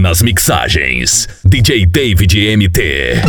nas mixagens, DJ David MT.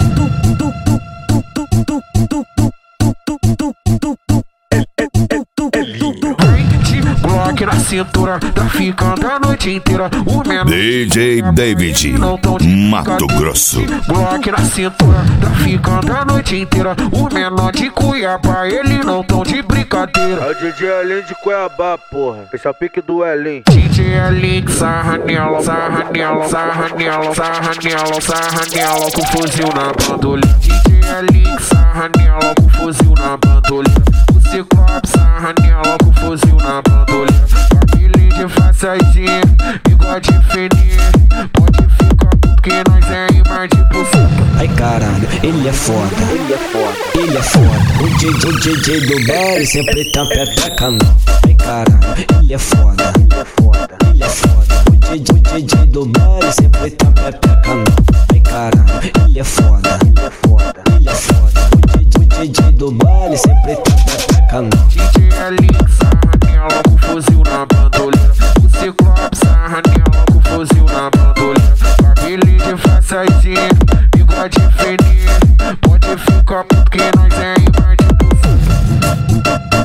Glock na cintura, tá ficando a noite inteira. O menor DJ David, Mato Grosso. Glock na cintura, tá ficando a noite inteira. O menor de Cuiabá, ele não tão de brincadeira. É o DJ Elinho de Cuiabá, porra. Esse é o pique do Elinho. DJ Elinho, sarra nela, sarra nela, sarra nela, sarra nela, sarra nela, com fuzil na bandolinha. DJ Elinho, sarra nela, com fuzil na bandolinha. O Ciclope, sarra nela, com fuzil na bandolinha. Família de façadinha, bigode fininho. Pode ficar porque nós é imar de buceta. Ai caralho, ele é foda, ele é foda, ele é foda. O DJ do baile sempre tá pepeca não. Ai caralho, ele é foda, ele é foda, ele é foda. O DJ do baile sempre tá pepeca não. Ai caralho, ele é foda, ele é foda, ele é foda. O DJ do baile sempre tá pepeca não. DJ Elinho, sarra nela, com fuzil na bandoleira. O Ciclope, sarra nela, com fuzil na bandoleira. Família de façadinha, bigode fininho. Pode ficar porque nós é imar de buceta.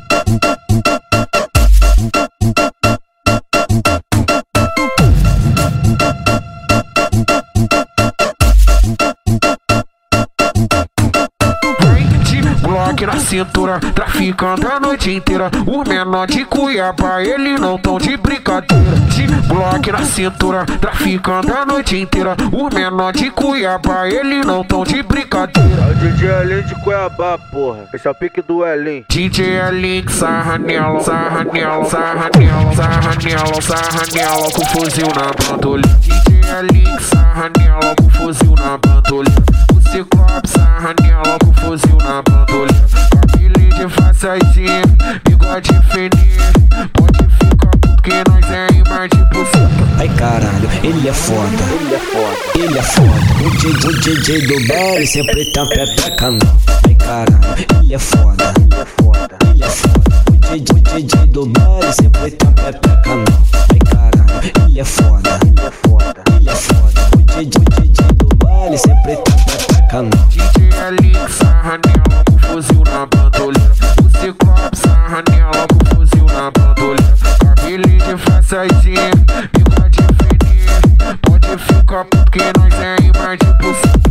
Glock na cintura, traficando a noite inteira. O menor de Cuiabá, ele não tão de brincadeira. Glock na cintura, traficando a noite inteira. O menor de Cuiabá, ele não tão de brincadeira. É o DJ Elinho de Cuiabá, porra. Esse é o pique do Elinho. DJ Elinho, sarra nela, sarra nela, sarra nela, sarra nela, sarra nela, com fuzil na bandolinha. DJ Elinho, sarra nela, com fuzil na bandolinha. O Ciclope, sarra nela, com fuzil na bandolinha. Família de façadinha, bigode fininho. Pode ficar porque nós é imar de buceta. Ai caralho, ele é foda, ele é foda, ele é foda. O DJ do baile sempre tá pepeca não. Ai caralho, ele é foda, ele é foda, ele é foda. O DJ do baile sempre tá pepeca não. Ai caralho, ele é foda, ele é foda, ele é foda. O DJ do baile sempre tá pepeca não. DJ Elinho, sarra nela, com fuzil na bandoleira. O Ciclope, sarra nela, com fuzil na bandoleira. Família de façadinha, bigode fininho. Pode ficar porque nós é imar de buceta.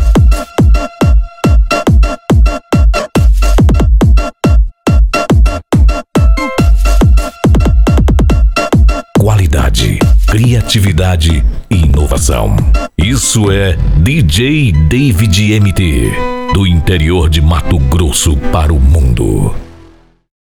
Qualidade, criatividade e inovação. Isso é DJ David MT, do interior de Mato Grosso para o mundo.